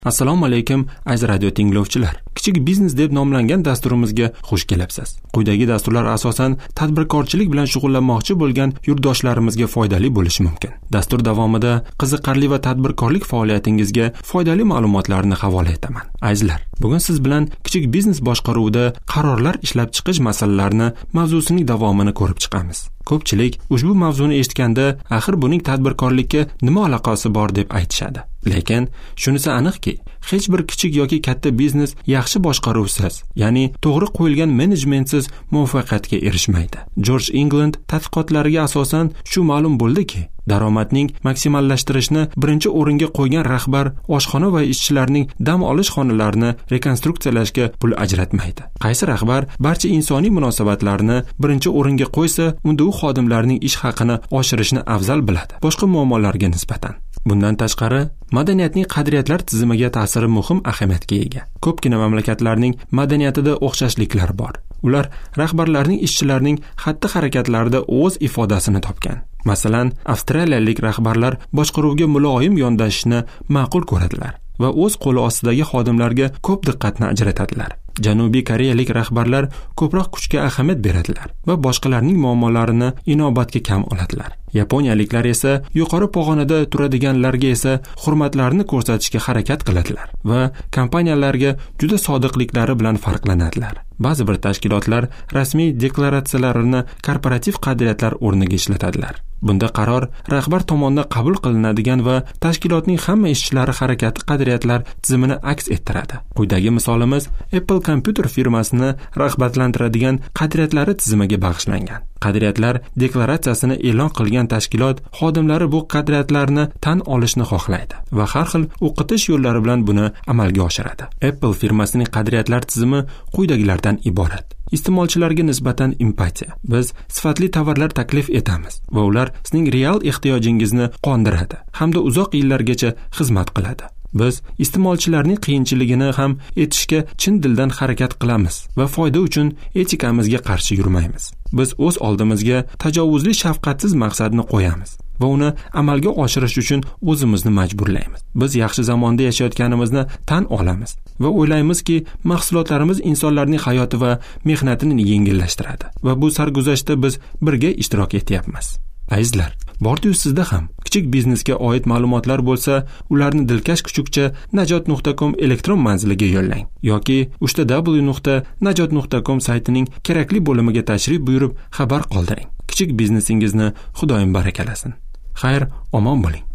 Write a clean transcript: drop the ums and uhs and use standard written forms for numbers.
Assalomu alaykum aziz radio tinglovchilar. Kichik biznes deb nomlangan dasturimizga xush kelibsiz. Quyidagi dasturlar asosan tadbirkorchilik bilan shug'ullanmoqchi bo'lgan yurtdoshlarimizga foydali bo'lishi mumkin. Dastur davomida qiziqarli va tadbirkorlik faoliyatingizga foydali ma'lumotlarni havola etaman. Azizlar, bugun siz bilan kichik biznes boshqaruvida qarorlar ishlab chiqish masalalarini mavzusining davomini ko'rib chiqamiz. Ko'pchilik ushbu mavzuni eshitganda, axir buning tadbirkorlikka nima aloqasi bor deb aytishadi. Lekin shunisi aniqki, hech bir kichik yoki katta biznes yaxshi boshqaruvsiz, ya'ni to'g'ri qo'yilgan menejmentsiz muvaffaqiyatga erishmaydi. George England tadqiqotlariga asosan shu ma'lum bo'ldiki, daromadning maksimallashtirishni birinchi o'ringa qo'ygan rahbar oshxona va ishchilarning dam olish xonalarini rekonstruksiyalashga pul ajratmaydi. Qaysi rahbar barcha insoniy munosabatlarni birinchi o'ringa qo'ysa, unda u xodimlarning ish haqini oshirishni afzal biladi, boshqa muammolarga nisbatan. Bundan tashqari, madaniyatning qadriyatlar tizimiga ta'siri muhim ahamiyatga ega. Ko'pgina mamlakatlarning madaniyatida o'xshashliklar bor. Ular rahbarlarning ishchilarning xatti-harakatlarida o'z ifodasini topgan. Masalan, avstraliyalik rahbarlar boshqaruvga muloyim yondashishni ma'qul ko'radilar va o'z qo'li ostidagi xodimlarga ko'p diqqatni ajratadilar. Janubiy Koreyalik rahbarlar ko'proq kuchga ahamiyat beradilar va boshqalarning muammolarini inobatga kam oladilar. Yaponiyaliklar esa yuqori pog'onada turadiganlarga esa hurmatlarini ko'rsatishga harakat qiladilar va kompaniyalarga juda sodiqliklari bilan farqlanadilar. Ba'zi bir tashkilotlar rasmiy deklaratsiyalarini korporativ qadriyatlar o'rniga ishlatadilar. Bunda qaror rahbar tomonidan qabul qilinadigan va tashkilotning hamma ishchilari harakati qadriyatlar tizimini aks ettiradi. Quyidagi misolimiz Apple kompyuter firmasini rag'batlantiradigan qadriyatlari tizimiga bag'ishlangan. Qadriyatlar deklaratsiyasini e'lon qilgan tashkilot xodimlari bu qadriyatlarni tan olishni xohlaydi va har xil o'qitish yo'llari bilan buni amalga oshiradi. Apple firmasining qadriyatlar tizimi quyidagilardan iborat. Iste'molchilarga nisbatan empatiya. Biz sifatli tovarlar taklif etamiz va ular sizning real ehtiyojingizni qondiradi hamda uzoq yillargacha xizmat qiladi. Biz iste'molchilarning qiyinchiligini ham etishga chin dildan harakat qilamiz va foyda uchun etikamizga qarshi yurmaymiz. Biz o'z oldimizga tajovuzli shafqatsiz maqsadni qo'yamiz va uni amalga oshirish uchun o'zimizni majburlaymiz. Biz yaxshi zamonda yashayotganimizni tan olamiz va o'ylaymizki, mahsulotlarimiz insonlarning hayoti va mehnatini yengillashtiradi va bu sarguzashtda biz birga ishtirok etyapmiz. Azizlar, bordi-yu sizda ham kichik biznesga oid ma'lumotlar bo'lsa, ularni dilkash kuchukcha najot.com elektron manziliga yo'llang yoki www.najot.com saytining kerakli bo'limiga tashrif buyurib xabar qoldiring. Kichik biznesingizni Xudoyim barakalasin. Xayr, omon bo'ling.